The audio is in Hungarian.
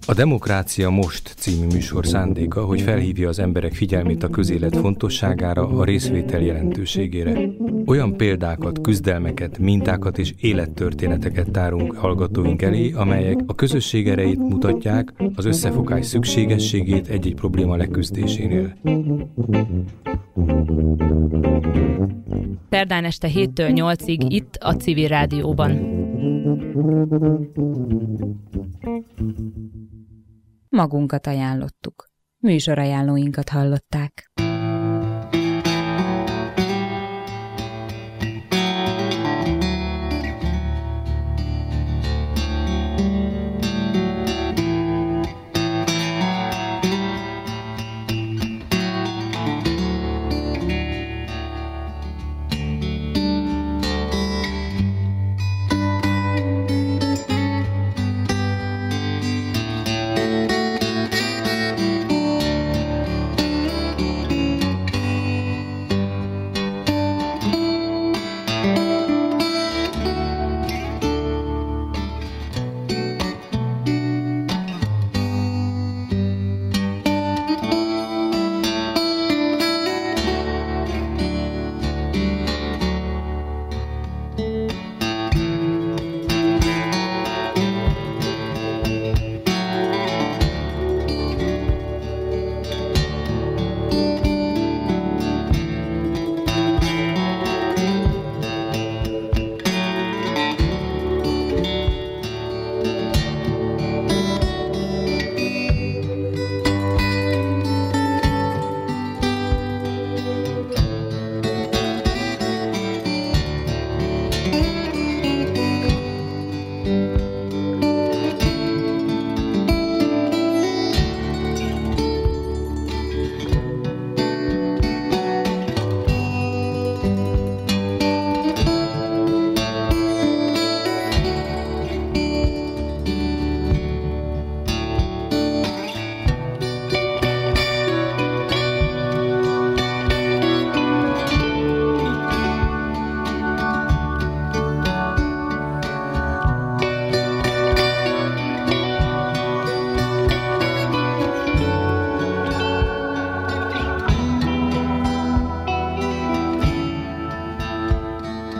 A Demokrácia Most című műsor szándéka, hogy felhívja az emberek figyelmét a közélet fontosságára, a részvétel jelentőségére. Olyan példákat, küzdelmeket, mintákat és élettörténeteket tárunk hallgatóink elé, amelyek a közösség erejét mutatják, az összefogás szükségességét egy-egy probléma leküzdésénél. Szerdán este 7-től 8-ig itt a Civil Rádióban. Magunkat ajánlottuk. Műsorajánlóinkat hallották.